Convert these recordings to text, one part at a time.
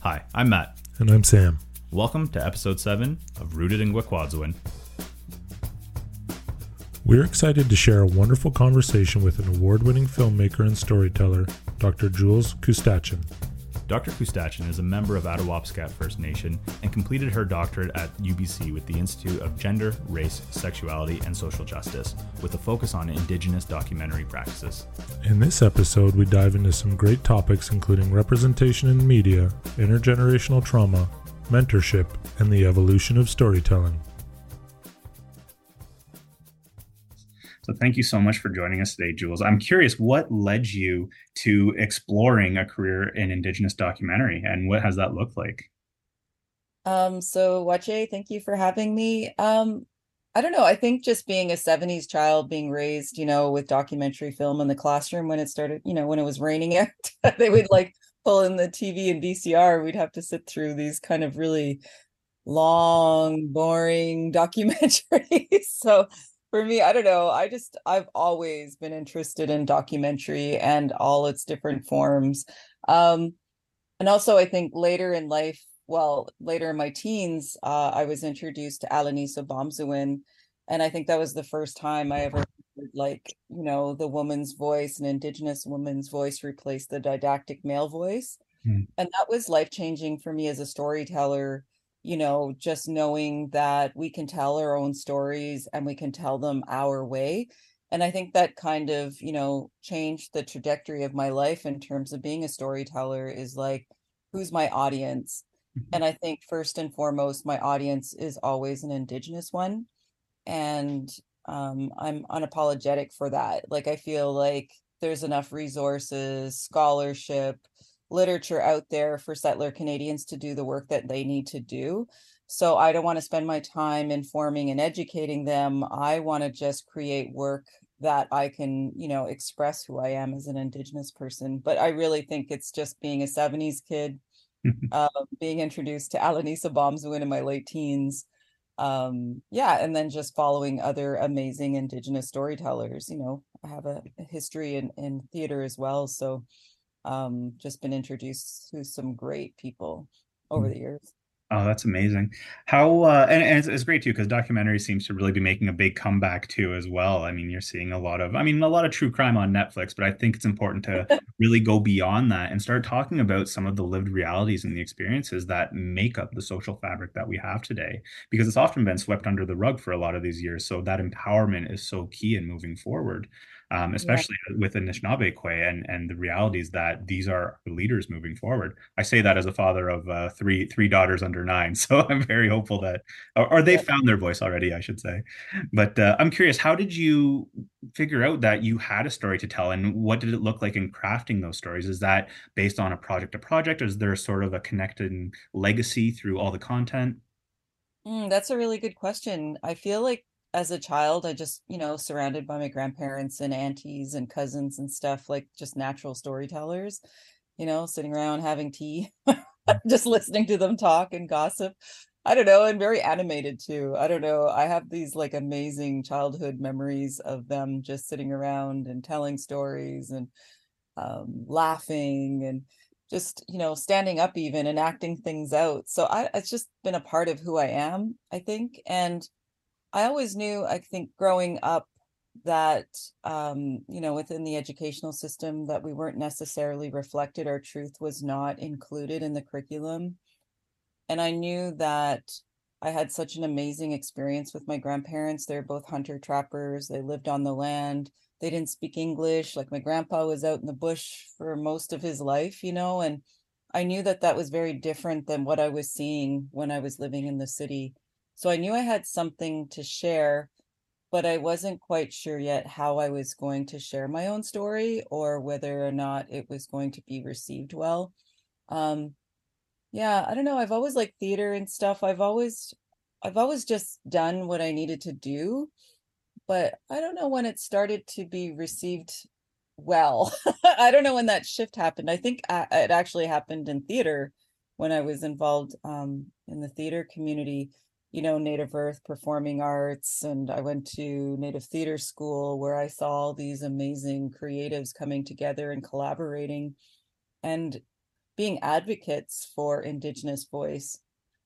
Hi, I'm Matt. And I'm Sam. Welcome to episode 7 of Rooted in Wecquaesowin. We're excited to share a wonderful conversation with an award-winning filmmaker and storyteller, Dr. Jules Kustachin. Dr. Kustachin is a member of Attawapiskat First Nation and completed her doctorate at UBC with the Institute of Gender, Race, Sexuality, and Social Justice, with a focus on Indigenous documentary practices. In this episode, we dive into some great topics including representation in media, intergenerational trauma, mentorship, and the evolution of storytelling. So thank you so much for joining us today, Jules. I'm curious, what led you to exploring a career in Indigenous documentary, and what has that looked like? So Wache, thank you for having me. I don't know. I think just being a 70s child, being raised, with documentary film in the classroom when it started, when it was raining out, they would pull in the TV and VCR. We'd have to sit through these kind of really long, boring documentaries. So for me, I don't know. I've always been interested in documentary and all its different forms. And also I think later in life, later in my teens, I was introduced to Alanisa Bomsawin. And I think that was the first time I ever heard, the woman's voice, an Indigenous woman's voice replaced the didactic male voice. And that was life-changing for me as a storyteller, just knowing that we can tell our own stories and we can tell them our way. And I think that kind of, changed the trajectory of my life in terms of being a storyteller is who's my audience? And I think first and foremost, my audience is always an Indigenous one. And I'm unapologetic for that. I feel like there's enough resources, scholarship, literature out there for settler Canadians to do the work that they need to do. So I don't want to spend my time informing and educating them. I want to just create work that I can, express who I am as an Indigenous person. But I really think it's just being a 70s kid, being introduced to Alanisa Bomsawin in my late teens. And then just following other amazing Indigenous storytellers. I have a history in theater as well. So just been introduced to some great people over the years. Oh, that's amazing. How and it's great too, because documentary seems to really be making a big comeback too as well. I mean, you're seeing a lot of true crime on Netflix, but I think it's important to really go beyond that and start talking about some of the lived realities and the experiences that make up the social fabric that we have today, because it's often been swept under the rug for a lot of these years. So that empowerment is so key in moving forward. Especially with Anishinaabe and the realities that these are leaders moving forward. I say that as a father of three daughters under 9, so I'm very hopeful that, or they found their voice already, I should say. But I'm curious, how did you figure out that you had a story to tell, and what did it look like in crafting those stories? Is that based on a project to project, or is there sort of a connected legacy through all the content? That's a really good question. I feel like as a child, I just, surrounded by my grandparents and aunties and cousins and stuff, just natural storytellers, sitting around having tea, just listening to them talk and gossip. I don't know, and very animated too. I don't know. I have these amazing childhood memories of them just sitting around and telling stories and laughing and just, standing up even and acting things out. So it's just been a part of who I am, I think. And I always knew, I think, growing up that, within the educational system that we weren't necessarily reflected. Our truth was not included in the curriculum. And I knew that I had such an amazing experience with my grandparents. They're both hunter trappers. They lived on the land. They didn't speak English. My grandpa was out in the bush for most of his life, and I knew that that was very different than what I was seeing when I was living in the city. So I knew I had something to share, but I wasn't quite sure yet how I was going to share my own story or whether or not it was going to be received well. I don't know. I've always liked theater and stuff. I've always just done what I needed to do, but I don't know when it started to be received well. I don't know when that shift happened. I think it actually happened in theater when I was involved in the theater community, Native Earth performing arts. And I went to Native Theater School where I saw all these amazing creatives coming together and collaborating. And being advocates for Indigenous voice.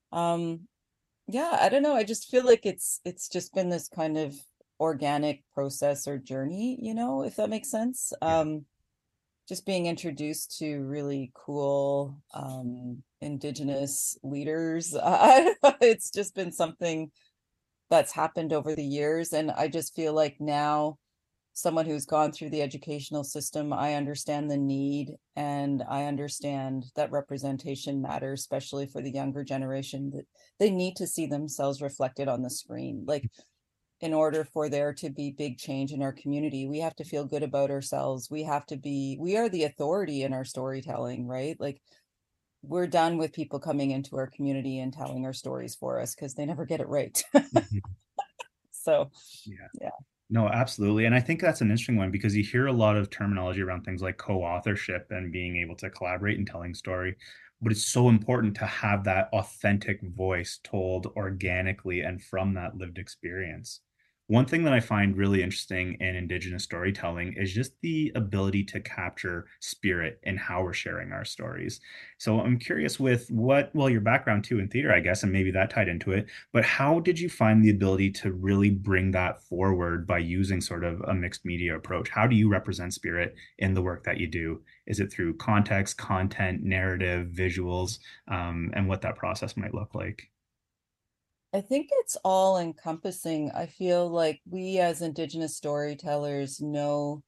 Yeah, I don't know. I just feel like it's just been this kind of organic process or journey, if that makes sense. Yeah. Just being introduced to really cool Indigenous leaders. It's just been something that's happened over the years. And I just feel like now, someone who's gone through the educational system, I understand the need, and I understand that representation matters, especially for the younger generation, that they need to see themselves reflected on the screen. Like, in order for there to be big change in our community, we have to feel good about ourselves. We are the authority in our storytelling, right? Like, we're done with people coming into our community and telling our stories for us because they never get it right. Mhm. So, Yeah. yeah. No, absolutely. And I think that's an interesting one because you hear a lot of terminology around things like co-authorship and being able to collaborate in telling story. But it's so important to have that authentic voice told organically and from that lived experience. One thing that I find really interesting in Indigenous storytelling is just the ability to capture spirit in how we're sharing our stories. So I'm curious with your background too in theater, I guess, and maybe that tied into it, but how did you find the ability to really bring that forward by using sort of a mixed media approach? How do you represent spirit in the work that you do? Is it through context, content, narrative, visuals, and what that process might look like? I think it's all encompassing. I feel like we as Indigenous storytellers know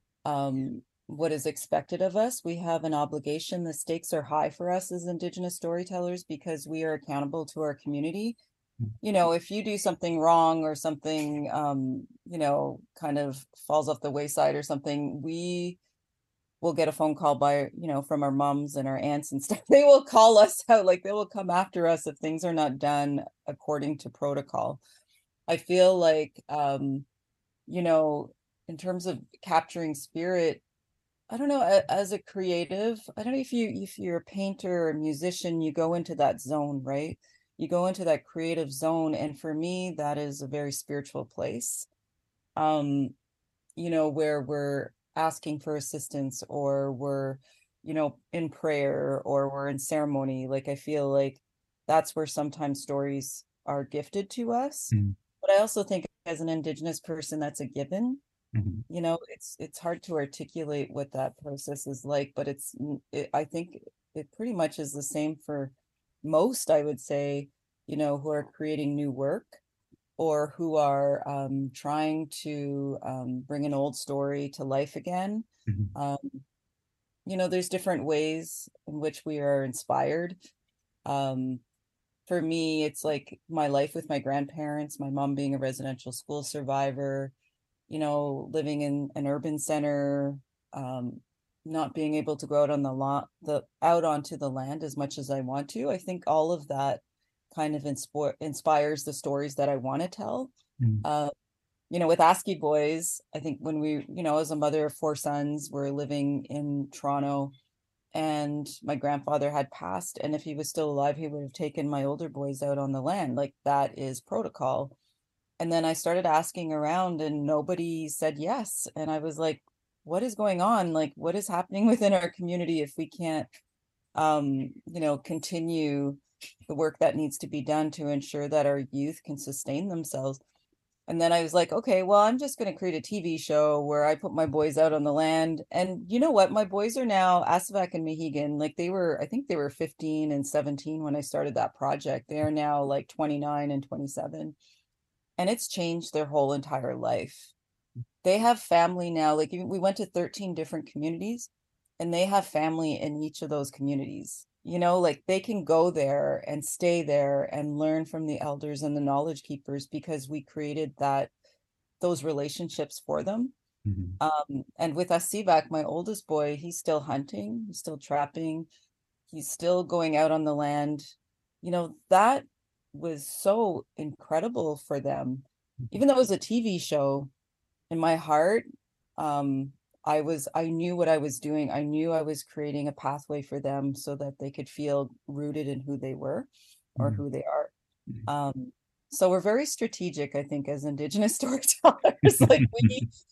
what is expected of us. We have an obligation. The stakes are high for us as Indigenous storytellers because we are accountable to our community. If you do something wrong or something, kind of falls off the wayside or something, we will get a phone call from our moms and our aunts and stuff. They will call us out, like they will come after us if things are not done according to protocol. I feel like, in terms of capturing spirit, I don't know, as a creative, I don't know if you're a painter or a musician, you go into that zone, right? You go into that creative zone. And for me, that is a very spiritual place. Um, where we're asking for assistance, or we're, in prayer, or we're in ceremony. Like, I feel like that's where sometimes stories are gifted to us. Mhm. But I also think as an Indigenous person, that's a given. Mhm. It's hard to articulate what that process is like, but I think it pretty much is the same for most, I would say, who are creating new work, or who are trying to bring an old story to life again. Mhm. Um, there's different ways in which we are inspired. Um, for me, it's like my life with my grandparents, my mom being a residential school survivor, living in an urban center, um, not being able to go out on out onto the land as much as I want to. I think all of that kind of inspires the stories that I want to tell. Mhm. Uh, with ASCII Boys, I think when as a mother of four sons, we're living in Toronto, and my grandfather had passed, and if he was still alive, he would have taken my older boys out on the land. Like, that is protocol. And then I started asking around, and nobody said yes. And I was like, what is going on? Like, what is happening within our community if we can't, continue the work that needs to be done to ensure that our youth can sustain themselves? And then I was like, okay, well, I'm just going to create a TV show where I put my boys out on the land. And you know what? My boys are now Asavac and Mohegan. Like, I think they were 15 and 17 when I started that project. They are now like 29 and 27. And it's changed their whole entire life. They have family now. Like, we went to 13 different communities, and they have family in each of those communities. Like, they can go there and stay there and learn from the elders and the knowledge keepers because we created those relationships for them. Mhm. And with Asivak, my oldest boy, he's still hunting, he's still trapping, he's still going out on the land. That was so incredible for them. Even though it was a TV show, in my heart, um, I knew what I was doing. I knew I was creating a pathway for them so that they could feel rooted in who they were or Mhm. who they are. Mhm. So we're very strategic, I think, as Indigenous storytellers. Like,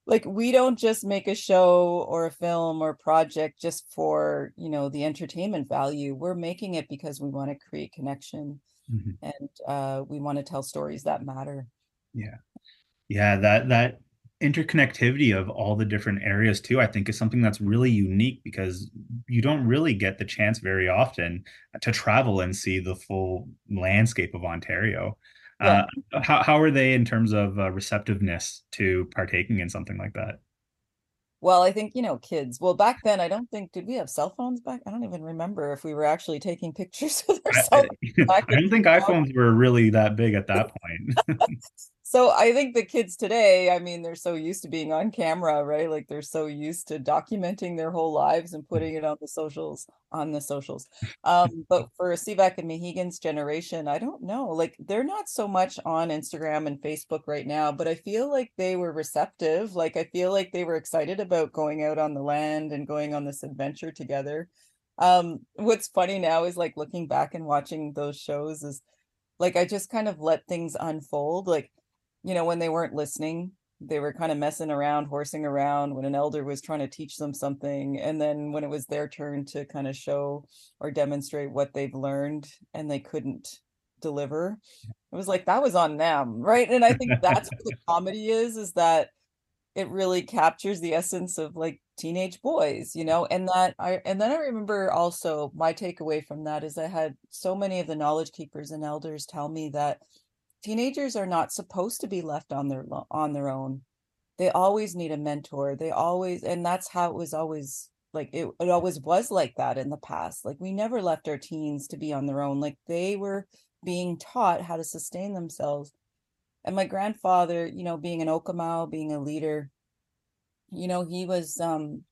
like we don't just make a show or a film or project just for, the entertainment value. We're making it because we want to create connection, Mhm. and we want to tell stories that matter. Yeah. Yeah, that interconnectivity of all the different areas too, I think is something that's really unique because you don't really get the chance very often to travel and see the full landscape of Ontario. Yeah. Uh, how are they in terms of receptiveness to partaking in something like that? Well, I think, kids. Well, back then, I don't think, did we have cell phones back? I don't even remember if we were actually taking pictures with our I, cell phones back I in don't think 2000. iPhones were really that big at that point. So I think the kids today, I mean, they're so used to being on camera, right? Like they're so used to documenting their whole lives and putting it on the socials. But for Sivak and Mohegan's generation, I don't know. Like they're not so much on Instagram and Facebook right now, but I feel like they were receptive. Like I feel like they were excited about going out on the land and going on this adventure together. What's funny now is like looking back and watching those shows is like I just kind of let things unfold. Like, when they weren't listening, they were kind of messing around, horsing around when an elder was trying to teach them something. And then when it was their turn to kind of show or demonstrate what they've learned and they couldn't deliver, it was like that was on them, right? And I think that's what the comedy is that it really captures the essence of like teenage boys, and then I remember also my takeaway from that is I had so many of the knowledge keepers and elders tell me that teenagers are not supposed to be left on their own. They always need a mentor. They always, and that's how it was always like it always was like that in the past. Like we never left our teens to be on their own. Like they were being taught how to sustain themselves. And my grandfather, being an Okamaw, being a leader, he was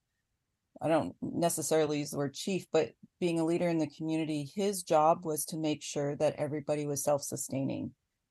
I don't necessarily use the word chief, but being a leader in the community, his job was to make sure that everybody was self-sustaining.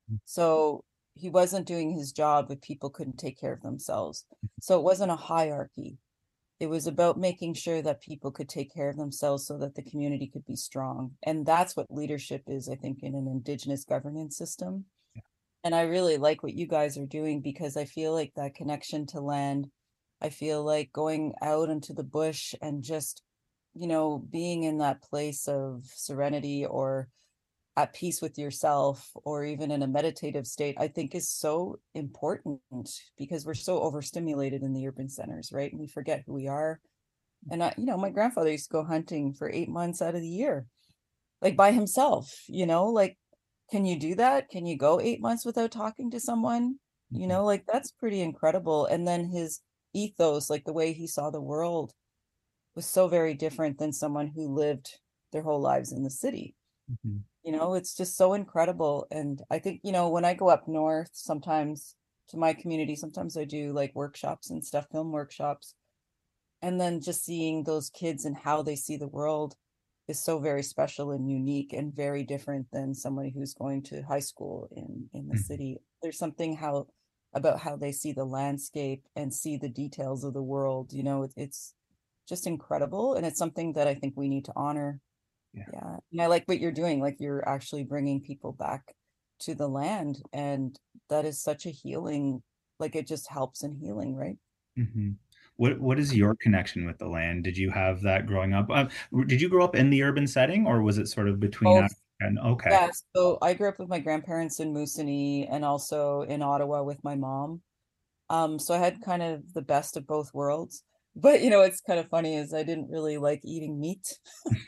So he wasn't doing his job if people couldn't take care of themselves. So it wasn't a hierarchy. It was about making sure that people could take care of themselves so that the community could be strong. And that's what leadership is, I think, in an Indigenous governance system. And I really like what you guys are doing because I feel like that connection to land, I feel like going out into the bush and just, being in that place of serenity or at peace with yourself or even in a meditative state, I think is so important because we're so overstimulated in the urban centers, right? And we forget who we are. And my grandfather used to go hunting for 8 months out of the year, like by himself, like, can you do that? Can you go 8 months without talking to someone? Like that's pretty incredible. And then his ethos, like the way he saw the world, was so very different than someone who lived their whole lives in the city. Mhm. It's just so incredible. And I think, when I go up north, sometimes to my community, sometimes I do like workshops and stuff, film workshops. And then just seeing those kids and how they see the world is so very special and unique and very different than somebody who's going to high school in the Mhm. city. There's something about how they see the landscape and see the details of the world. It's just incredible. And it's something that I think we need to honor. Yeah. Yeah. And I like what you're doing. Like you're actually bringing people back to the land. And that is such a healing, like it just helps in healing, right? Mhm. What is your connection with the land? Did you have that growing up? Did you grow up in the urban setting, or was it sort of between Both. and okay? Yeah. So I grew up with my grandparents in Moosonee and also in Ottawa with my mom. So I had kind of the best of both worlds. But it's kind of funny is I didn't really like eating meat.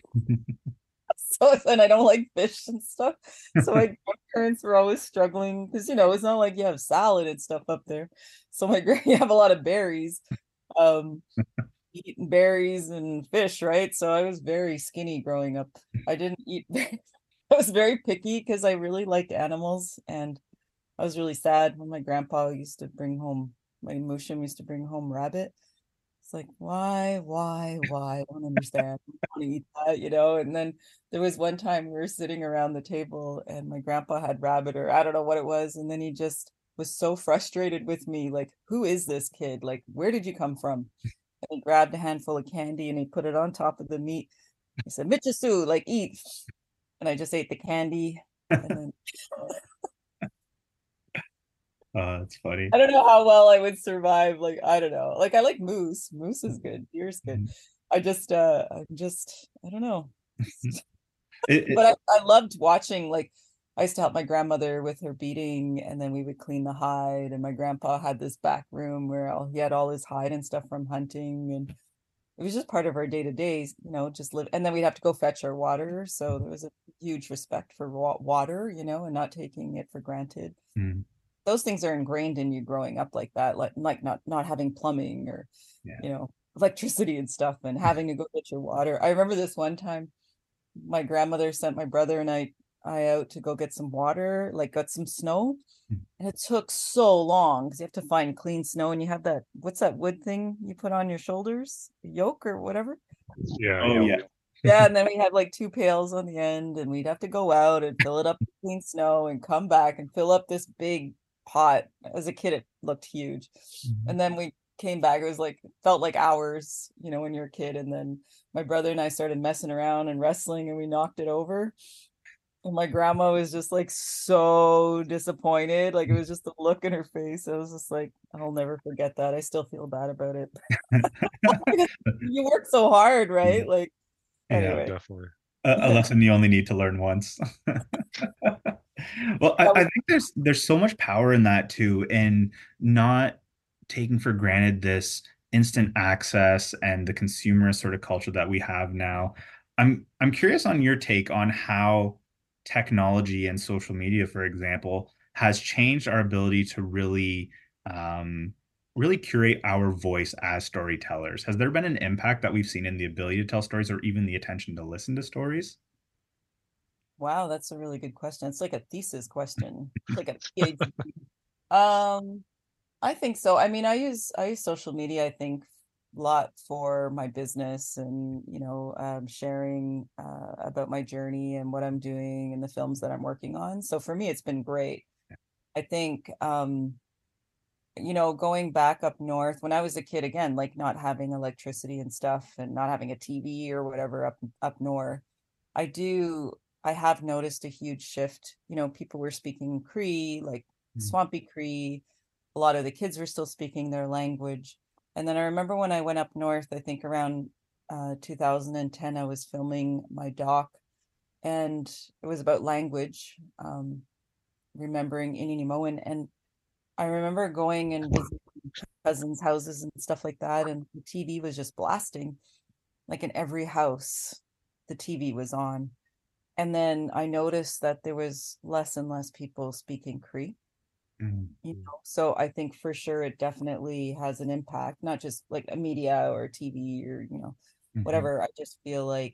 So and I don't like fish and stuff. So my grandparents were always struggling because it's not like you have salad and stuff up there. So you have a lot of berries, um, eating berries and fish, right? So I was very skinny growing up. I didn't eat. I was very picky because I really liked animals, and I was really sad when my grandpa used to bring home my Mushim used to bring home rabbit. It's like, why? I don't understand. I want to eat that, And then there was one time we were sitting around the table and my grandpa had rabbit or I don't know what it was. And then he just was so frustrated with me, like, who is this kid? Like, where did you come from? And he grabbed a handful of candy and he put it on top of the meat. He said, Michisu, like, eat. And I just ate the candy. And then That's funny. I don't know how well I would survive. Like, I don't know. Like, I like moose. Moose is good. Deer's good. Mhm. I don't know. It, But I loved watching, like, I used to help my grandmother with her beating, and then we would clean the hide. And my grandpa had this back room where he had all his hide and stuff from hunting. And it was just part of our day to days, just live. And then we'd have to go fetch our water. So there was a huge respect for water, and not taking it for granted. mm, Those things are ingrained in you growing up like that, like not having plumbing or, yeah. electricity and stuff and having to go get your water. I remember this one time my grandmother sent my brother and I out to go get some water, like got some snow. Mm. And it took so long because you have to find clean snow and you have what's that wood thing you put on your shoulders? Yoke or whatever? Yeah, Oh yeah. Yeah, and then we had like two pails on the end, and we'd have to go out and fill it up with clean snow and come back and fill up this big pot. As a kid, it looked huge. Mhm. And then we came back. It was like felt like hours, when you're a kid. And then my brother and I started messing around and wrestling, and we knocked it over. And my grandma was just like so disappointed. Like it was just the look in her face. I was just like, I'll never forget that. I still feel bad about it. You work so hard, right? Like Yeah. yeah, anyway. definitely. A lesson you only need to learn once. Well, I think there's so much power in that too, in not taking for granted this instant access and the consumerist sort of culture that we have now. I'm curious on your take on how technology and social media, for example, has changed our ability to um, really curate our voice as storytellers. Has there been an impact that we've seen in the ability to tell stories or even the attention to listen to stories? Wow, that's a really good question. It's like a thesis question. It's like a PhD. Um, I think so. I mean, I use social media, I think, a lot for my business and, sharing about my journey and what I'm doing and the films that I'm working on. So for me, it's been great. I think going back up north when I was a kid, again, like not having electricity and stuff and not having a TV or whatever up north, I have noticed a huge shift. People were speaking Cree, like Mm, Swampy Cree. A lot of the kids were still speaking their language. And then I remember when I went up north, I think around 2010, I was filming my doc, and it was about language, remembering Inini and I remember going and visiting cousins' houses and stuff like that, and the TV was just blasting. Like in every house, the TV was on. And then I noticed that there was less and less people speaking Cree. mm, So I think for sure it definitely has an impact, not just like a media or TV or, mhm, whatever. I just feel like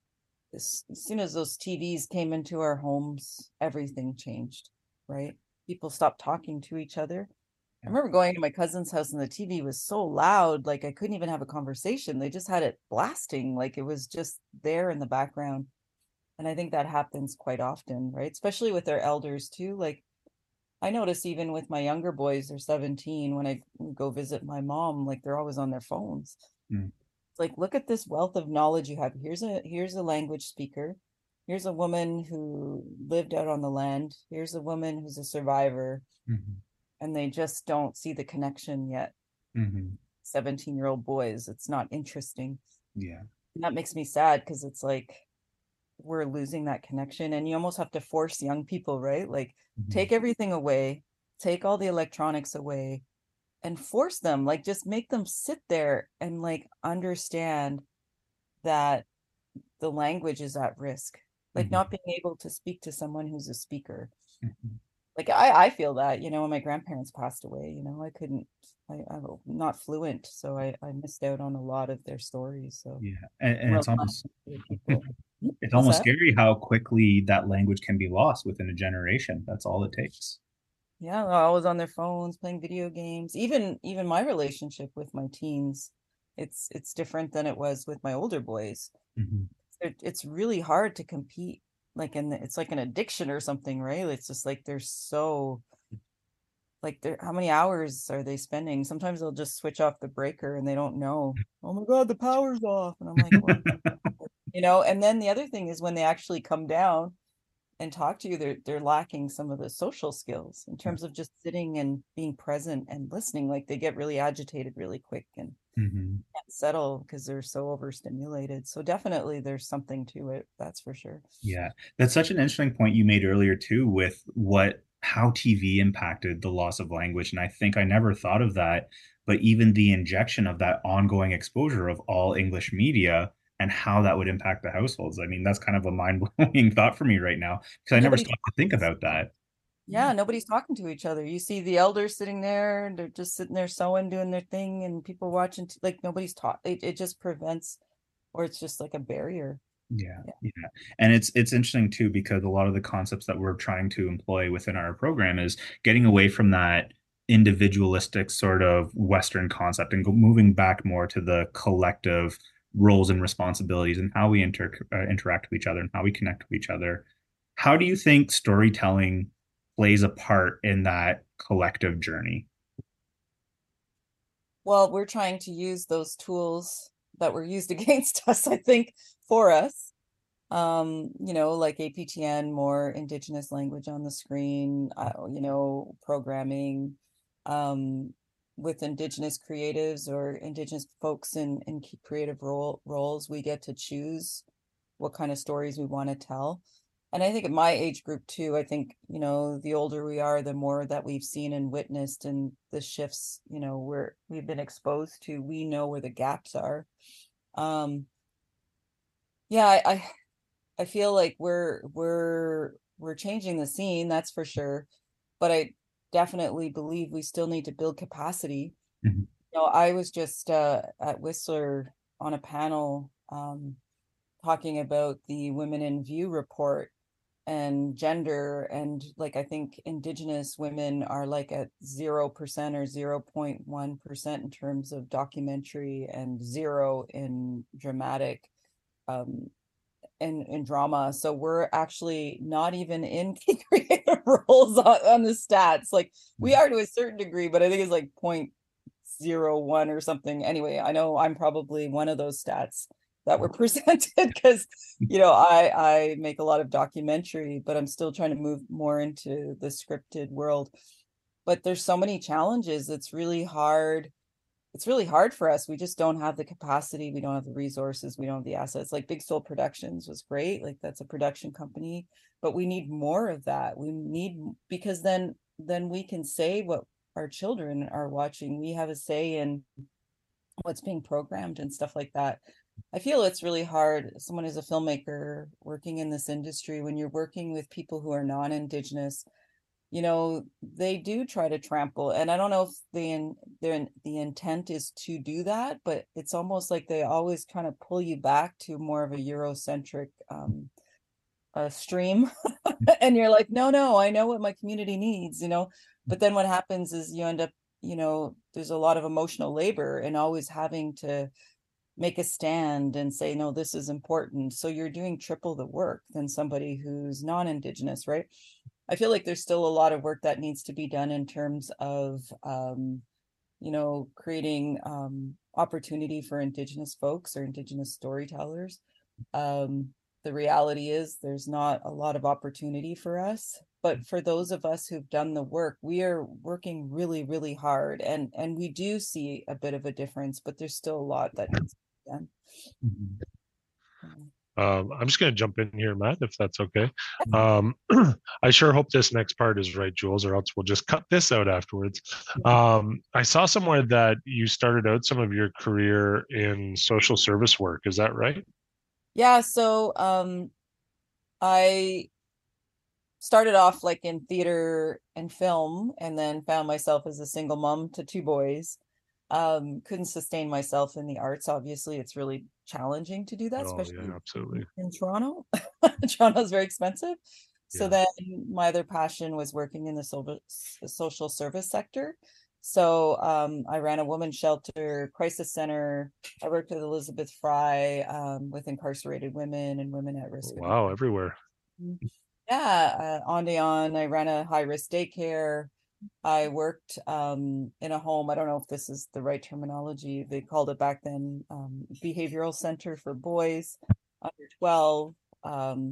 as soon as those TVs came into our homes, everything changed, right? People stopped talking to each other. I yeah, remember going to my cousin's house and the TV was so loud, like I couldn't even have a conversation. They just had it blasting, like it was just there in the background. And I think that happens quite often, right? Especially with their elders too. Like I notice even with my younger boys, they're 17, when I go visit my mom, like they're always on their phones. mm, It's like, look at this wealth of knowledge you have. Here's a language speaker. Here's a woman who lived out on the land. Here's a woman who's a survivor. mhm, And they just don't see the connection yet. mhm. 17-year-old boys, it's not interesting. Yeah. And that makes me sad because it's like we're losing that connection, and you almost have to force young people, right? Like Mhm, take everything away, take all the electronics away, and force them, like just make them sit there and like understand that the language is at risk, like mhm, not being able to speak to someone who's a speaker. mhm. Like I feel that, when my grandparents passed away, I couldn't, I'm not fluent, so I missed out on a lot of their stories. So Yeah. I'm And relying on other people. it's What's almost that? scary how quickly that language can be lost within a generation. That's all it takes. Yeah, they're always on their phones playing video games. Even my relationship with my teens, it's different than it was with my older boys. Mhm, It's really hard to compete, like it's like an addiction or something, right? It's just like they're so, like they're, how many hours are they spending? Sometimes they'll just switch off the breaker and they don't know. Oh my God, the power's off. And I'm like, what? And then the other thing is when they actually come down, and talk to you, they're lacking some of the social skills in terms of just sitting and being present and listening. Like they get really agitated really quick and Mm-hmm. can't settle because they're so overstimulated. So definitely there's something to it, that's for sure. Yeah, that's such an interesting point you made earlier too, with what how TV impacted the loss of language. And I think I never thought of that, but even the injection of that ongoing exposure of all English media and how that would impact the households. I mean, that's kind of a mind-blowing thought for me right now because I never Nobody stopped to think about that. Yeah, nobody's talking to each other. You see the elders sitting there and they're just sitting there sewing, doing their thing, and people watching, like nobody's taught. It just prevents, or it's just like a barrier. Yeah, Yeah. yeah. And it's interesting too because a lot of the concepts that we're trying to employ within our program is getting away from that individualistic sort of Western concept and moving back more to the collective roles and responsibilities and how we interact with each other and how we connect with each other. How do you think storytelling plays a part in that collective journey? Well, we're trying to use those tools that were used against us, I think, for us. Like APTN, more Indigenous language on the screen, programming, um, with Indigenous creatives or Indigenous folks in creative roles. We get to choose what kind of stories we want to tell. And I think at my age group too, I think, the older we are, the more that we've seen and witnessed and the shifts, we've been exposed to, we know where the gaps are. Um, yeah, I feel like we're changing the scene, that's for sure. But I definitely believe we still need to build capacity. Mhm. I was just at Whistler on a panel talking about the Women in View report and gender, and like I think Indigenous women are like at 0% or 0.1% in terms of documentary and zero in dramatic um in drama. So we're actually not even in key creative roles on the stats. Like we are to a certain degree, but I think it's like 0.01 or something. Anyway, I know I'm probably one of those stats that were presented because I make a lot of documentary, but I'm still trying to move more into the scripted world. But there's so many challenges. It's really hard for us. We just don't have the capacity. We don't have the resources. We don't have the assets. Like Big Soul Productions was great. Like that's a production company, but we need more of that. We need, because then we can say what our children are watching. We have a say in what's being programmed and stuff like that. I feel it's really hard. Someone is a filmmaker working in this industry, when you're working with people who are non-Indigenous, they do try to trample. And I don't know if the intent is to do that, but it's almost like they always kind of pull you back to more of a Eurocentric stream. And you're like, no, I know what my community needs. But then what happens is you end up, there's a lot of emotional labor and always having to make a stand and say, no, this is important. So you're doing triple the work than somebody who's non-Indigenous, right? I feel like there's still a lot of work that needs to be done in terms of, creating opportunity for Indigenous folks or Indigenous storytellers. Um, the reality is there's not a lot of opportunity for us, but for those of us who've done the work, we are working really, really hard, and we do see a bit of a difference, but there's still a lot that needs to be done. Mhm. I'm just going to jump in here, Matt, if that's okay. Um, I sure hope this next part is right, Jules, or else we'll just cut this out afterwards. I saw somewhere that you started out some of your career in social service work. Is that right? Yeah, so I started off like in theater and film, and then found myself as a single mom to two boys. Couldn't sustain myself in the arts. Obviously, it's really challenging to do that, Oh, yeah, especially absolutely. in Toronto. Toronto is very expensive. So Yeah. then my other passion was working in the social service sector. So I ran a women's shelter, crisis center. I worked with Elizabeth Fry with incarcerated women and women at risk of Wow, everywhere. yeah, on day on. I ran a high risk daycare. I worked in a home. I don't know if this is the right terminology. They called it back then behavioral center for boys under 12. Um,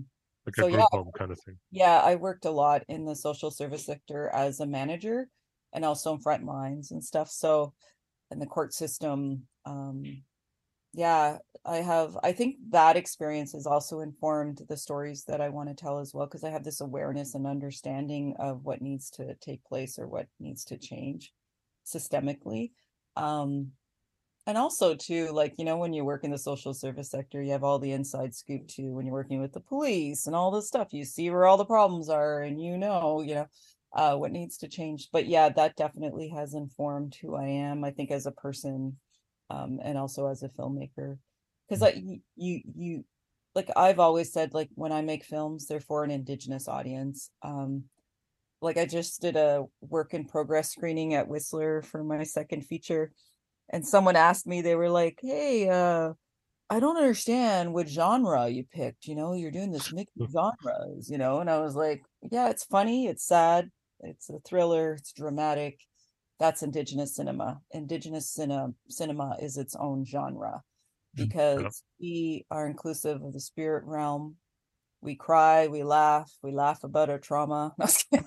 like a So yeah, group home kind of thing. yeah, I worked a lot in the social service sector as a manager and also in front lines and stuff. So in the court system, yeah, I think that experience has also informed the stories that I want to tell as well, because I have this awareness and understanding of what needs to take place or what needs to change systemically. Um, and also too, like, when you work in the social service sector, you have all the inside scoop too, when you're working with the police and all this stuff, you see where all the problems are and what needs to change. But yeah, that definitely has informed who I am, I think, as a person, and also as a filmmaker. Because you like I've always said, like, when I make films, they're for an Indigenous audience. Like I just did a work in progress screening at Whistler for my second feature, and someone asked me, they were like, hey, I don't understand what genre you picked. You're doing this mix of genres, and I was like, yeah, it's funny, it's sad, it's a thriller, it's dramatic. That's Indigenous cinema. Cinema is its own genre Yeah. because we are inclusive of the spirit realm. We cry, we laugh about our trauma.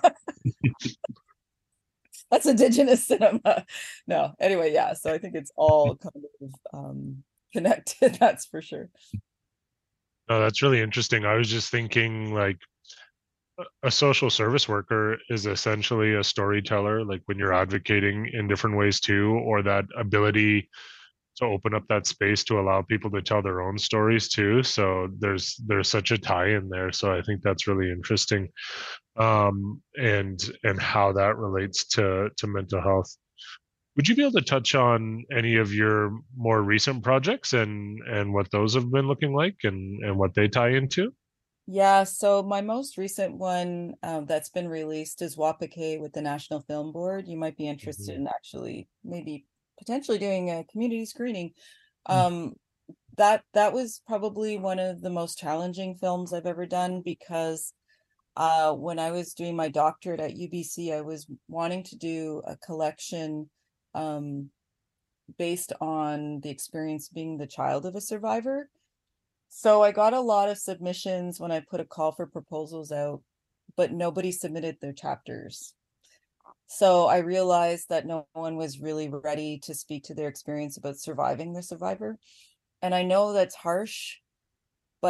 That's Indigenous cinema. No, anyway, yeah. So I think it's all kind of connected. That's for sure. No, that's really interesting. I was just thinking, like, a social service worker is essentially a storyteller, like when you're advocating in different ways too, or that ability to open up that space to allow people to tell their own stories too. So there's such a tie in there. So I think that's really interesting. And how that relates to mental health. Would you be able to touch on any of your more recent projects and what those have been looking like and what they tie into? Yeah, so my most recent one that's been released is Wapake with the National Film Board. You might be interested Mhm. in actually maybe potentially doing a community screening. Um, that was probably one of the most challenging films I've ever done, because when I was doing my doctorate at UBC, I was wanting to do a collection um, based on the experience being the child of a survivor. So I got a lot of submissions when I put a call for proposals out, but nobody submitted their chapters. So I realized that no one was really ready to speak to their experience about surviving the survivor. And I know that's harsh, but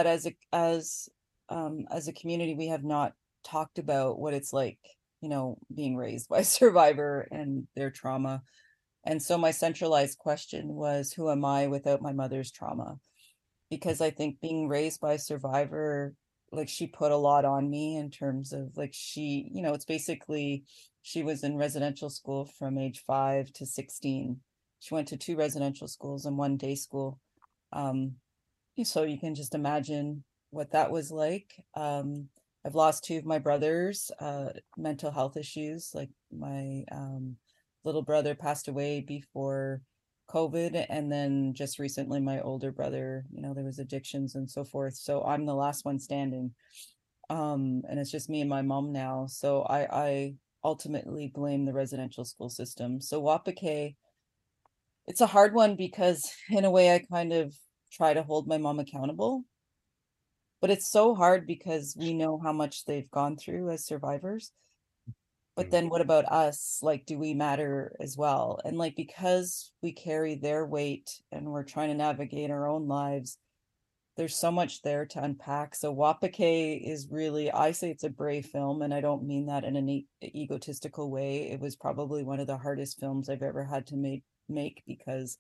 as a community, we have not talked about what it's like, being raised by a survivor and their trauma. And so my centralized question was, who am I without my mother's trauma? Because I think being raised by a survivor, like, she put a lot on me in terms of, like, it's basically, she was in residential school from age 5 to 16. She went to 2 residential schools and 1 day school. Um, so you can just imagine what that was like. I've lost 2 of my brothers, mental health issues. Like, my little brother passed away before COVID, and then just recently my older brother, there was addictions and so forth. So I'm the last one standing. And it's just me and my mom now. So I ultimately blame the residential school system. So Wapake, it's a hard one because in a way I kind of try to hold my mom accountable, but it's so hard because we know how much they've gone through as survivors. But then what about us? Like, do we matter as well? And, like, because we carry their weight and we're trying to navigate our own lives, there's so much there to unpack. So Wapake is really, I say it's a brave film, and I don't mean that in an egotistical way. It was probably one of the hardest films I've ever had to make because,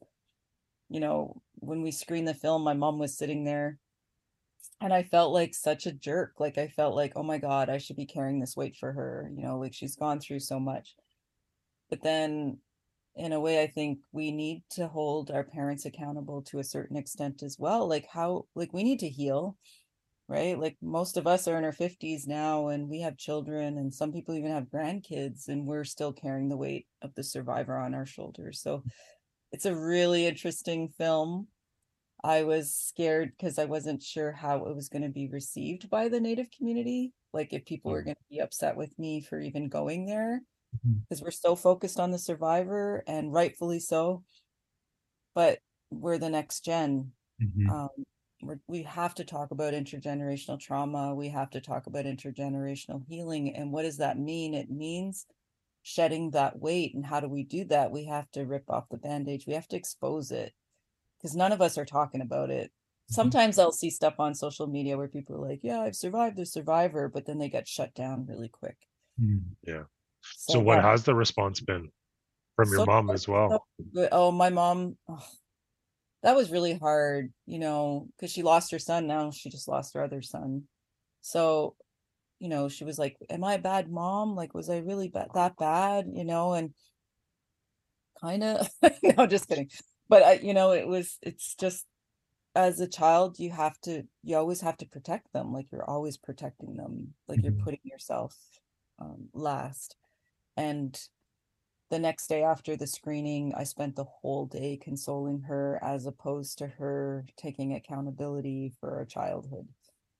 when we screened the film, my mom was sitting there and I felt like such a jerk. Like, I felt like, oh my God, I should be carrying this weight for her. Like, she's gone through so much. But then, in a way, I think we need to hold our parents accountable to a certain extent as well. Like, we need to heal, right? Like, most of us are in our 50s now and we have children, and some people even have grandkids, and we're still carrying the weight of the survivor on our shoulders. So it's a really interesting film. I was scared because I wasn't sure how it was going to be received by the Native community. Like, if people were going to be upset with me for even going there, because we're so focused on the survivor, and rightfully so. But we're the next gen. Mhm. Um, we have to talk about intergenerational trauma. We have to talk about intergenerational healing. And what does that mean? It means shedding that weight. And how do we do that? We have to rip off the bandage. We have to expose it, because none of us are talking about it. Sometimes I'll see stuff on social media where people are like, yeah, I've survived the survivor, but then they get shut down really quick. Yeah. So what has the response been from your mom as well? Oh, my mom, that was really hard, because she lost her son. Now she just lost her other son. So, she was like, am I a bad mom? Like, was I really that bad? And kind of, no, just kidding. But it's just, as a child, you always have to protect them. Like, you're always protecting them. Like, you're putting yourself last. And the next day after the screening, I spent the whole day consoling her, as opposed to her taking accountability for her childhood,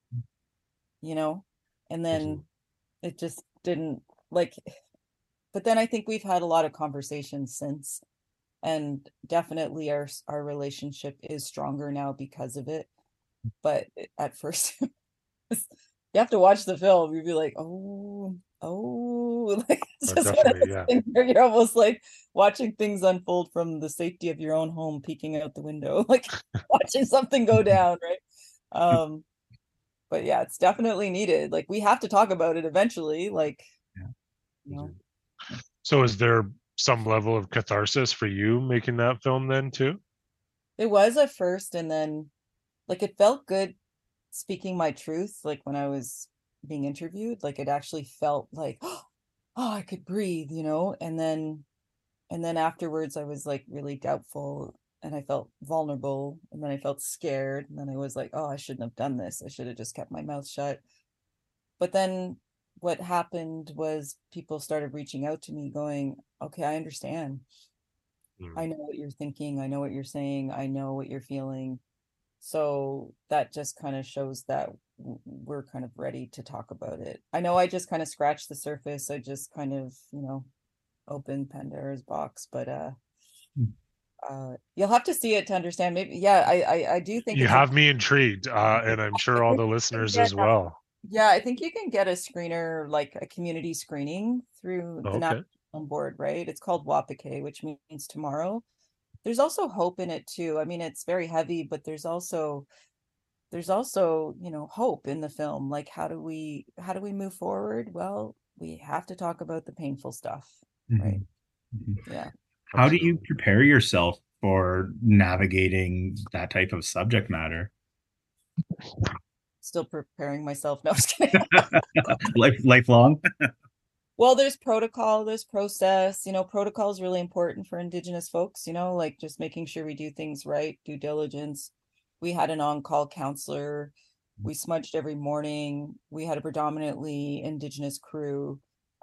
and then it just didn't, like, but then I think we've had a lot of conversations since, and definitely our relationship is stronger now because of it. But at first, you have to watch the film, you'd be like, oh, like, it's just definitely, yeah. Where you're almost like watching things unfold from the safety of your own home, peeking out the window, like watching something go down, right? But yeah, it's definitely needed. Like, we have to talk about it eventually, like, So is there some level of catharsis for you making that film then too? It was at first, and then, like, it felt good speaking my truth, like when I was being interviewed, like it actually felt like, oh, I could breathe, and then afterwards I was like really doubtful, and I felt vulnerable, and then I felt scared, and then I was like, oh, I shouldn't have done this, I should have just kept my mouth shut. But then what happened was people started reaching out to me going, okay, I understand. I know what you're thinking, I know what you're saying, I know what you're feeling. So that just kind of shows that we're kind of ready to talk about it. I know I just kind of scratched the surface. I just kind of, opened Pandora's box, but you'll have to see it to understand. Maybe, yeah, I do think you have me intrigued, and I'm sure all the listeners as well. Yeah, I think you can get a screener, like a community screening, through the National Film Board, right? It's called WAPIK, which means tomorrow. There's also hope in it too. I mean, it's very heavy, but there's also hope in the film. Like, how do we move forward? Well, we have to talk about the painful stuff, right? Yeah. How do you prepare yourself for navigating that type of subject matter? Still preparing myself. No, I was kidding. Lifelong. Well, there's protocol, there's process. Protocol is really important for Indigenous folks, like just making sure we do things right, due diligence. We had an on-call counselor. We smudged every morning. We had a predominantly Indigenous crew.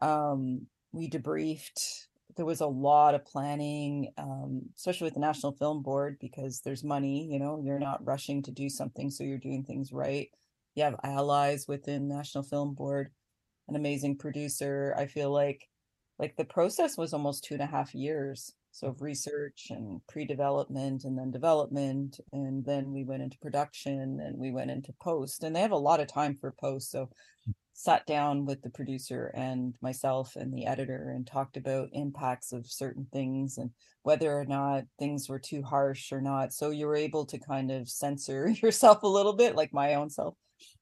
We debriefed. There was a lot of planning, especially with the National Film Board, because there's money, you're not rushing to do something, so you're doing things right. You have allies within National Film Board, an amazing producer. I feel like the process was almost 2.5 years. So of research and pre-development and then development. And then we went into production and we went into post, and they have a lot of time for post. So sat down with the producer and myself and the editor and talked about impacts of certain things and whether or not things were too harsh or not. So you were able to kind of censor yourself a little bit, like my own self.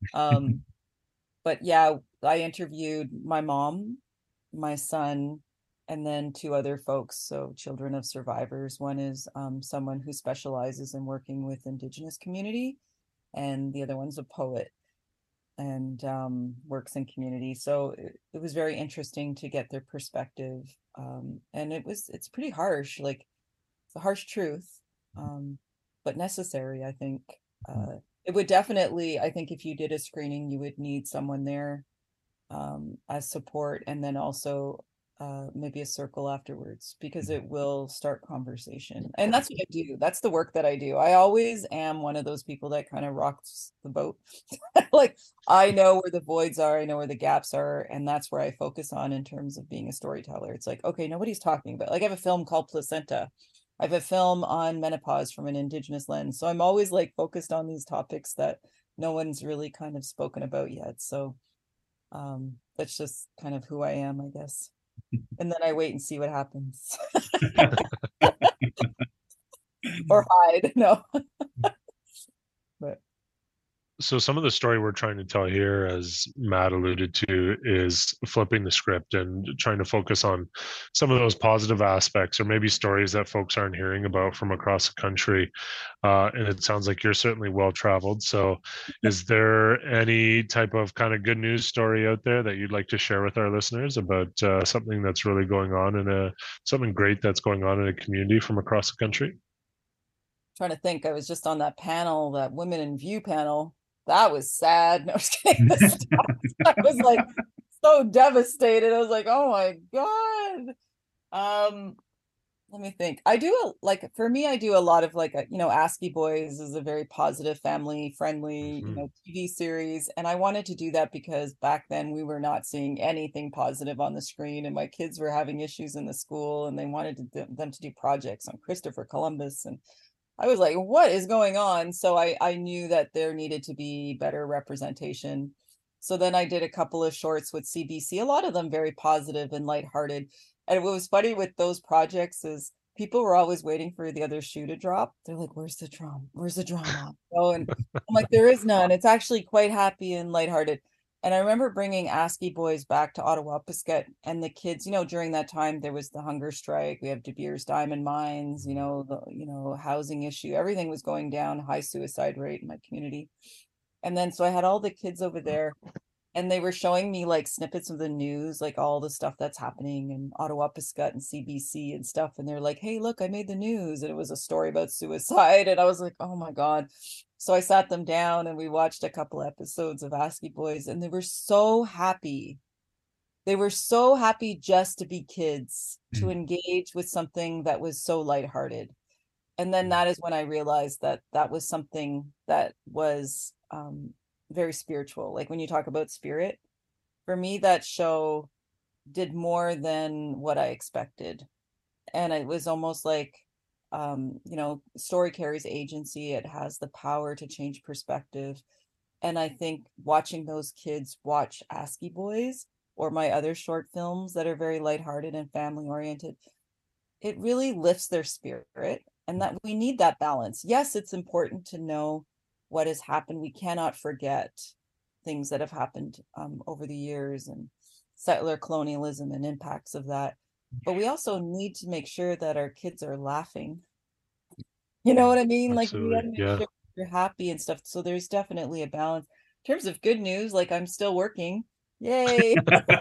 But yeah, I interviewed my mom, my son, and then 2 other folks. So children of survivors. One is someone who specializes in working with Indigenous community, and the other one's a poet and works in community. So it was very interesting to get their perspective. And it's pretty harsh, like it's a harsh truth, but necessary, I think. It would definitely, I think if you did a screening, you would need someone there as support, and then also maybe a circle afterwards, because it will start conversation. And that's what I do. That's the work that I do. I always am one of those people that kind of rocks the boat. Like, I know where the voids are, I know where the gaps are, and that's where I focus on in terms of being a storyteller. It's like, okay, nobody's talking about, like, I have a film called Placenta. I have a film on menopause from an Indigenous lens. So I'm always like focused on these topics that no one's really kind of spoken about yet. So that's just kind of who I am, I guess. And then I wait and see what happens. Or hide. No. But So some of the story we're trying to tell here, as Matt alluded to, is flipping the script and trying to focus on some of those positive aspects, or maybe stories that folks aren't hearing about from across the country. And it sounds like you're certainly well traveled. So is there any type of kind of good news story out there that you'd like to share with our listeners about something that's really going on in something great that's going on in a community from across the country? trying to think, I was just on that panel, that Women in View panel. That was sad. No, I was kidding. I was like so devastated. I was like, oh my God. Let me think. I do like, for me, I do a lot of like, ASCII Boys is a very positive, family friendly, TV series. And I wanted to do that because back then we were not seeing anything positive on the screen, and my kids were having issues in the school, and they wanted them to do projects on Christopher Columbus. And I was like, what is going on? So I knew that there needed to be better representation. So then I did a couple of shorts with CBC, a lot of them very positive and lighthearted. And what was funny with those projects is people were always waiting for the other shoe to drop. They're like, where's the drama? Where's the drama? And I'm like, there is none. It's actually quite happy and lighthearted. And I remember bringing ASCII Boys back to Ottawapisket, and the kids, during that time, there was the hunger strike. We have De Beers diamond mines, the housing issue. Everything was going down, high suicide rate in my community. And then, so I had all the kids over there, and they were showing me like snippets of the news, like all the stuff that's happening in Ottawapisket and CBC and stuff. And they're like, hey, look, I made the news. And it was a story about suicide. And I was like, oh my God. So I sat them down and we watched a couple episodes of ASCII Boys, and they were so happy. They were so happy just to be kids, to engage with something that was so lighthearted. And then that is when I realized that that was something that was very spiritual. Like when you talk about spirit, for me, that show did more than what I expected. And it was almost like, story carries agency. It has the power to change perspective. And I think watching those kids watch ASCII Boys or my other short films that are very lighthearted and family oriented, it really lifts their spirit, and that we need that balance. Yes, it's important to know what has happened. We cannot forget things that have happened over the years, and settler colonialism and impacts of that. But we also need to make sure that our kids are laughing. You know what I mean? Absolutely. Like we gotta make sure they're happy and stuff. So there's definitely a balance. In terms of good news, like I'm still working. Yay.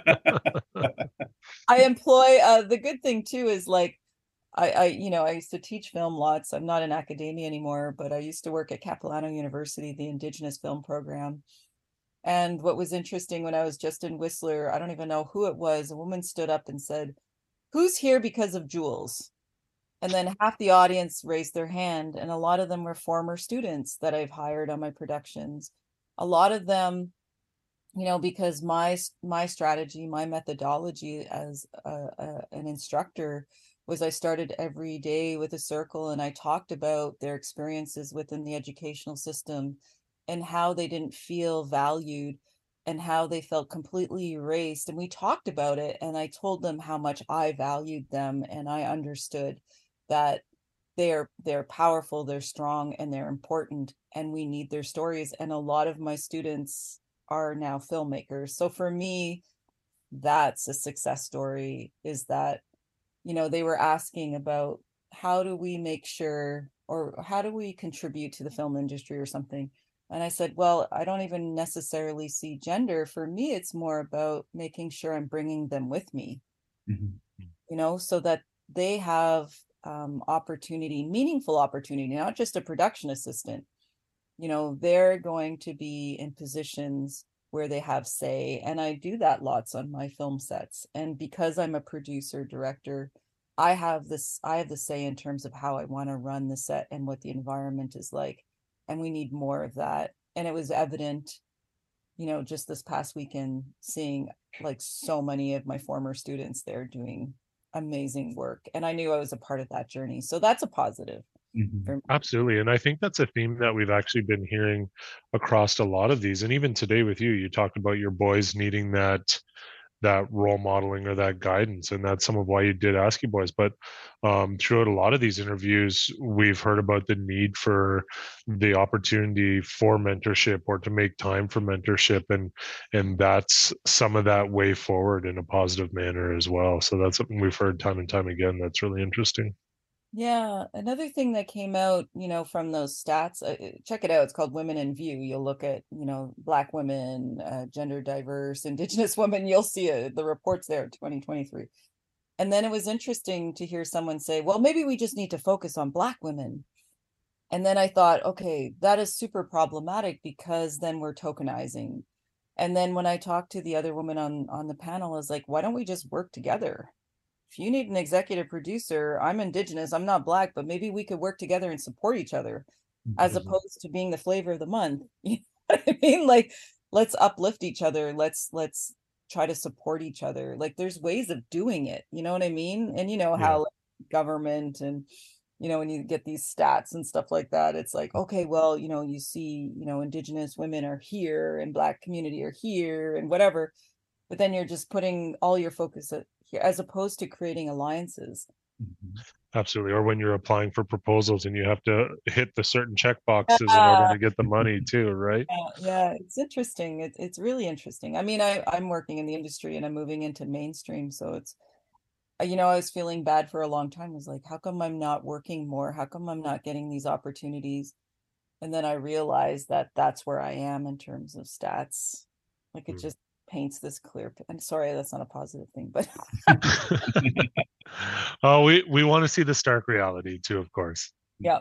I employ the good thing too is like I used to teach film lots. I'm not in academia anymore, but I used to work at Capilano University, the Indigenous film program. And what was interesting, when I was just in Whistler, I don't even know who it was, a woman stood up and said, who's here because of Jules? And then half the audience raised their hand, and a lot of them were former students that I've hired on my productions. A lot of them, because my strategy, my methodology as an instructor was I started every day with a circle, and I talked about their experiences within the educational system and how they didn't feel valued and how they felt completely erased. And we talked about it, and I told them how much I valued them, and I understood that they're powerful, they're strong, and they're important, and we need their stories. And a lot of my students are now filmmakers. So for me, that's a success story, is that, they were asking about how do we make sure, or how do we contribute to the film industry or something. And I said, well, I don't even necessarily see gender. For me, it's more about making sure I'm bringing them with me, so that they have opportunity, meaningful opportunity, not just a production assistant. They're going to be in positions where they have say. And I do that lots on my film sets. And because I'm a producer, director, I have the say in terms of how I want to run the set and what the environment is like. And we need more of that. And it was evident, just this past weekend, seeing like so many of my former students there doing amazing work. And I knew I was a part of that journey. So that's a positive for me. Absolutely. And I think that's a theme that we've actually been hearing across a lot of these. And even today with you talked about your boys needing that role modeling or that guidance, and that's some of why you did Ask You Boys. But throughout a lot of these interviews, we've heard about the need for the opportunity for mentorship or to make time for mentorship, and that's some of that way forward in a positive manner as well. So that's something we've heard time and time again. That's really interesting. Yeah, another thing that came out, from those stats, check it out. It's called Women in View. You'll look at, Black women, gender diverse, Indigenous women. You'll see the reports there, 2023. And then it was interesting to hear someone say, well, maybe we just need to focus on Black women. And then I thought, okay, that is super problematic because then we're tokenizing. And then when I talked to the other woman on the panel, I was like, why don't we just work together? If you need an executive producer, I'm Indigenous, I'm not Black, but maybe we could work together and support each other as opposed to being the flavor of the month. You know what I mean? Like, let's uplift each other. Let's try to support each other. Like, there's ways of doing it. You know what I mean? And how like, government and when you get these stats and stuff like that, it's like, okay, well, you see, Indigenous women are here and Black community are here and whatever. But then you're just putting all your focus here as opposed to creating alliances. Absolutely. Or when you're applying for proposals and you have to hit the certain check boxes in order to get the money too, right? Yeah, it's interesting. It's really interesting. I mean, I'm working in the industry and I'm moving into mainstream. So it's, I was feeling bad for a long time. I was like, how come I'm not working more? How come I'm not getting these opportunities? And then I realized that that's where I am in terms of stats. Like it just paints this clear. I'm sorry, that's not a positive thing, but oh, we want to see the stark reality too, of course. yeah.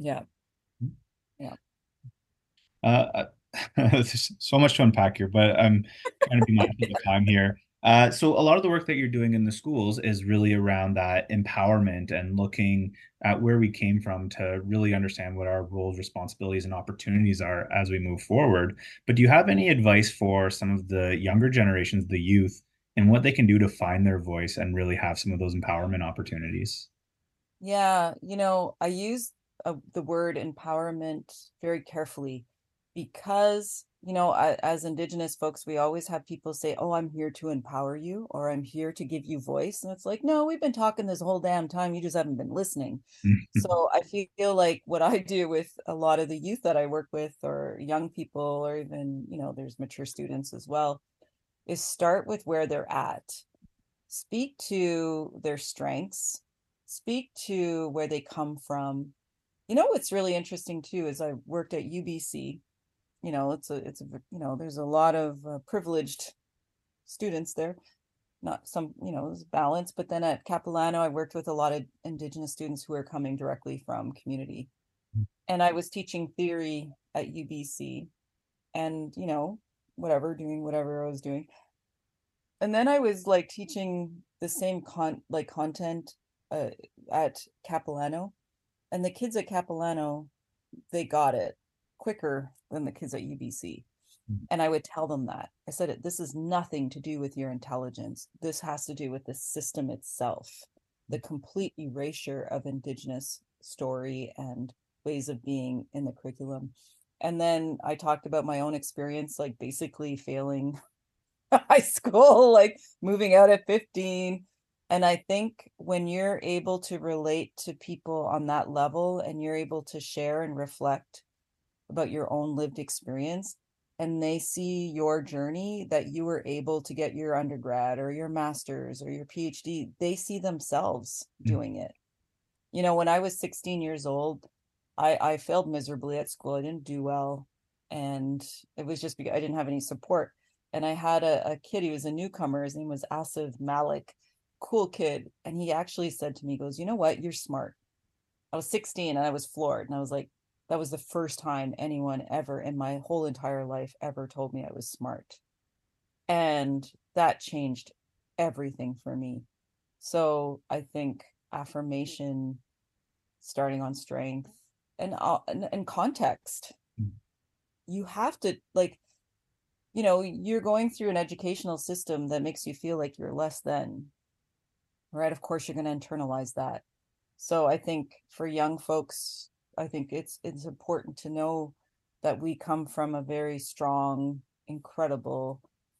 There's so much to unpack here, but I'm trying to be mindful of time here. So a lot of the work that you're doing in the schools is really around that empowerment and looking at where we came from to really understand what our roles, responsibilities, and opportunities are as we move forward. But do you have any advice for some of the younger generations, the youth, and what they can do to find their voice and really have some of those empowerment opportunities? Yeah, I use the word empowerment very carefully because, as Indigenous folks, we always have people say, oh, I'm here to empower you or I'm here to give you voice. And it's like, no, we've been talking this whole damn time. You just haven't been listening. So I feel like what I do with a lot of the youth that I work with or young people or even, there's mature students as well, is start with where they're at. Speak to their strengths, speak to where they come from. What's really interesting too is I worked at UBC. There's a lot of privileged students there. Not some, it's balanced. But then at Capilano, I worked with a lot of Indigenous students who are coming directly from community. And I was teaching theory at UBC and, doing whatever I was doing. And then I was like teaching the same content at Capilano, and the kids at Capilano, they got it quicker than the kids at UBC. And I would tell them that. I said, this is nothing to do with your intelligence. This has to do with the system itself, the complete erasure of Indigenous story and ways of being in the curriculum. And then I talked about my own experience, like basically failing high school, like moving out at 15. And I think when you're able to relate to people on that level and you're able to share and reflect about your own lived experience, and they see your journey, that you were able to get your undergrad or your master's or your PhD, they see themselves doing it. When I was 16 years old, I failed miserably at school. I didn't do well. And it was just because I didn't have any support. And I had a kid, he was a newcomer. His name was Asif Malik, cool kid. And he actually said to me, he goes, you know what? You're smart. I was 16 and I was floored. And I was like, that was the first time anyone ever in my whole entire life ever told me I was smart. And that changed everything for me. So I think affirmation, starting on strength and context. You have to you're going through an educational system that makes you feel like you're less than. right? Of course, you're going to internalize that. So I think for young folks, I think it's important to know that we come from a very strong, incredible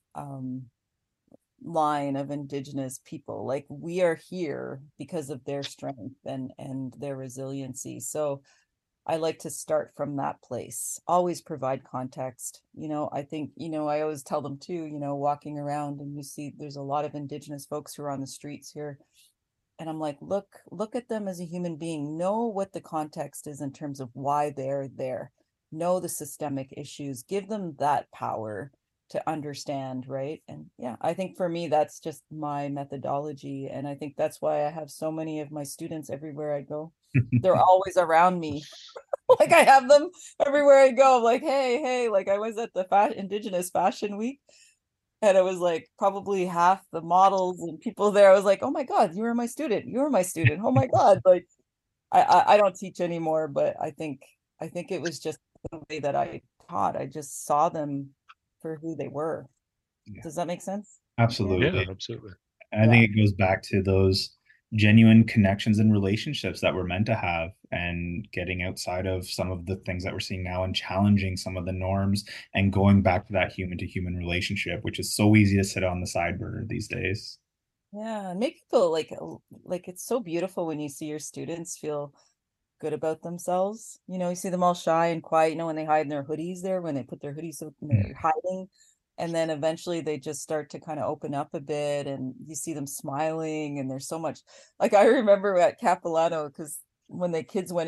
line of Indigenous people. Like, we are here because of their strength and their resiliency. So I like to start from that place, always provide context. I think, I always tell them too, walking around and you see there's a lot of Indigenous folks who are on the streets here. And I'm like, look at them as a human being, know what the context is in terms of why they're there, know the systemic issues, give them that power to understand, right? And yeah, I think for me, that's just my methodology. And I think that's why I have so many of my students everywhere I go. They're always around me. Like, I have them everywhere I go. I'm like, hey, like I was at the Indigenous Fashion Week. And it was like probably half the models and people there. I was like, oh my God, you were my student. You were my student. Oh my God. Like, I don't teach anymore, but I think it was just the way that I taught. I just saw them for who they were. Yeah. Does that make sense? Absolutely. Yeah, absolutely. And I think it goes back to those genuine connections and relationships that we're meant to have, and getting outside of some of the things that we're seeing now and challenging some of the norms and going back to that human to human relationship, which is so easy to sit on the side burner these days. Yeah, and make people like it's so beautiful when you see your students feel good about themselves. You see them all shy and quiet, when they hide in their hoodies there, when they put their hoodies so they're hiding. And then eventually they just start to kind of open up a bit, and you see them smiling, and there's so much. Like, I remember at Capilano, because when the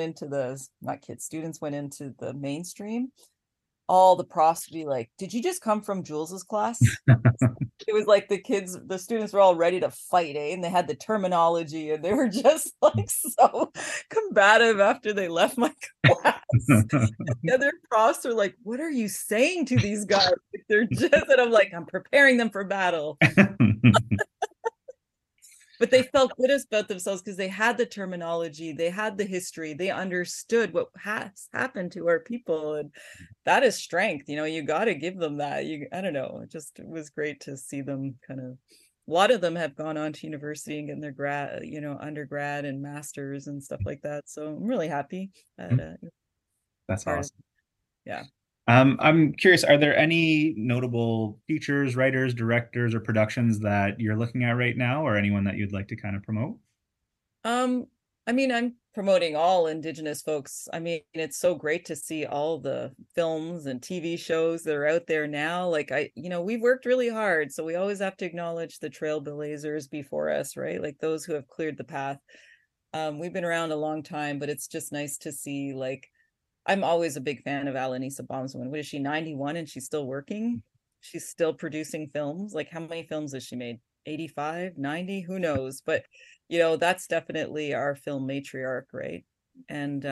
students went into the mainstream, all the profs would be like, did you just come from Jules's class? It was like the students were all ready to fight, and they had the terminology, and they were just like so combative after they left my class. The other profs are like, what are you saying to these guys? They're just, and I'm like, I'm preparing them for battle. But they felt good about themselves because they had the terminology, they had the history, they understood what has happened to our people, and that is strength. You got to give them that. I don't know, it was great to see them kind of. A lot of them have gone on to university and getting their undergrad and masters and stuff like that. So I'm really happy. That's awesome. Yeah. I'm curious, are there any notable features, writers, directors, or productions that you're looking at right now, or anyone that you'd like to kind of promote? I'm promoting all Indigenous folks. It's so great to see all the films and TV shows that are out there now. Like, we've worked really hard, so we always have to acknowledge the trailblazers before us, right? Like those who have cleared the path. We've been around a long time, but it's just nice to see, like, I'm always a big fan of Alanisa Bomsman. What is she, 91, and she's still working? She's still producing films. Like, how many films has she made? 85, 90? Who knows? But, that's definitely our film matriarch, right? And,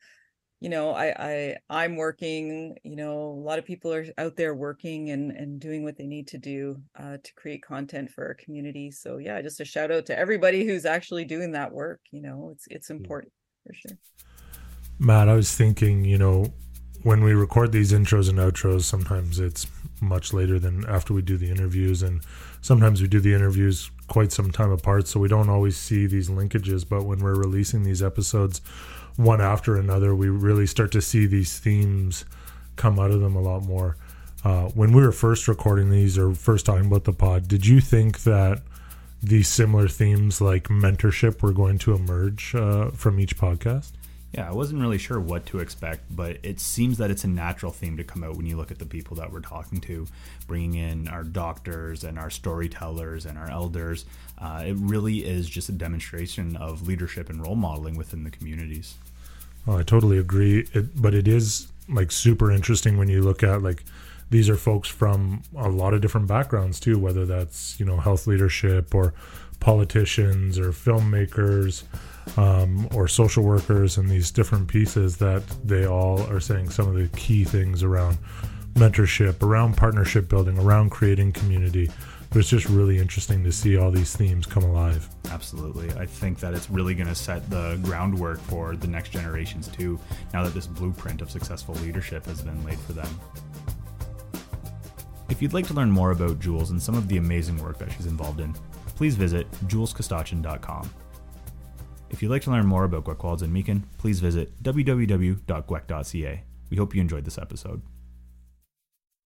I'm working, a lot of people are out there working and doing what they need to do to create content for our community. So yeah, just a shout out to everybody who's actually doing that work. It's important for sure. Matt, I was thinking, when we record these intros and outros, sometimes it's much later than after we do the interviews, and sometimes we do the interviews quite some time apart, so we don't always see these linkages. But when we're releasing these episodes one after another, we really start to see these themes come out of them a lot more. When we were first recording these or first talking about the pod, did you think that these similar themes like mentorship were going to emerge from each podcast? Yeah, I wasn't really sure what to expect, but it seems that it's a natural theme to come out when you look at the people that we're talking to, bringing in our doctors and our storytellers and our elders. It really is just a demonstration of leadership and role modeling within the communities. Oh, I totally agree. But it is like super interesting when you look at, like, these are folks from a lot of different backgrounds too, whether that's, health leadership or politicians or filmmakers, or social workers, and these different pieces that they all are saying some of the key things around mentorship, around partnership building, around creating community. But it's just really interesting to see all these themes come alive. Absolutely. I think that it's really going to set the groundwork for the next generations too, now that this blueprint of successful leadership has been laid for them. If you'd like to learn more about Jules and some of the amazing work that she's involved in, please visit juleskostachin.com. If you'd like to learn more about Gwekwalds and Meakin, please visit www.gwek.ca. We hope you enjoyed this episode.